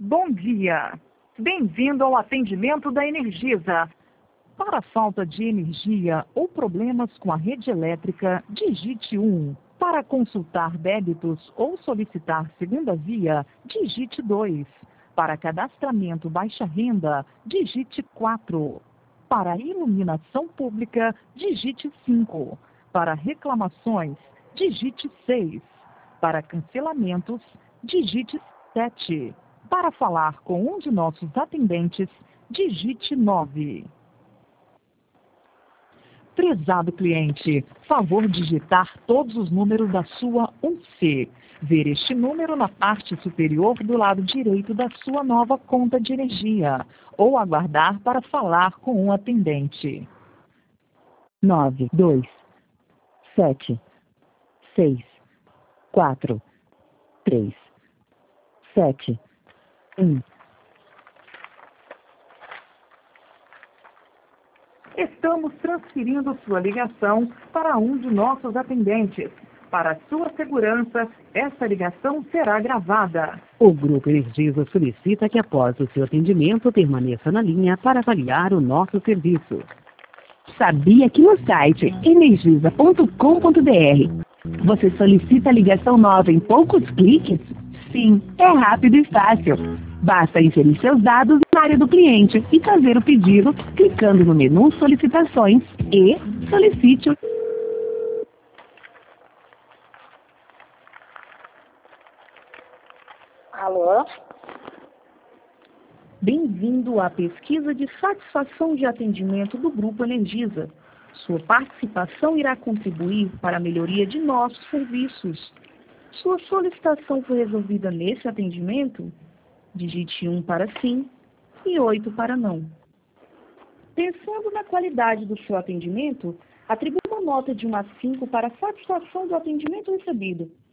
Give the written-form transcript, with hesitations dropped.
Bom dia. Bem-vindo ao atendimento da Energisa. Para falta de energia ou problemas com a rede elétrica, digite 1. Para consultar débitos ou solicitar segunda via, digite 2. Para cadastramento baixa renda, digite 4. Para iluminação pública, digite 5. Para reclamações, digite 6. Para cancelamentos, digite 7. Para falar com um de nossos atendentes, digite 9. Prezado cliente, favor digitar todos os números da sua 1C. Ver este número na parte superior do lado direito da sua nova conta de energia, ou aguardar para falar com um atendente. 9, 2, 7, 6, 4, 3, 7, 1. Estamos transferindo sua ligação para um de nossos atendentes. Para sua segurança, essa ligação será gravada. O Grupo Energisa solicita que após o seu atendimento permaneça na linha para avaliar o nosso serviço. Sabia que no site energisa.com.br você solicita a ligação nova em poucos cliques? Sim, é rápido e fácil. Basta inserir seus dados na área do cliente e fazer o pedido clicando no menu Solicitações e Solicite. Alô? Bem-vindo à pesquisa de satisfação de atendimento do Grupo Energisa. Sua participação irá contribuir para a melhoria de nossos serviços. Sua solicitação foi resolvida nesse atendimento? Digite 1 para sim e 8 para não. Pensando na qualidade do seu atendimento, atribua uma nota de 1 a 5 para a satisfação do atendimento recebido.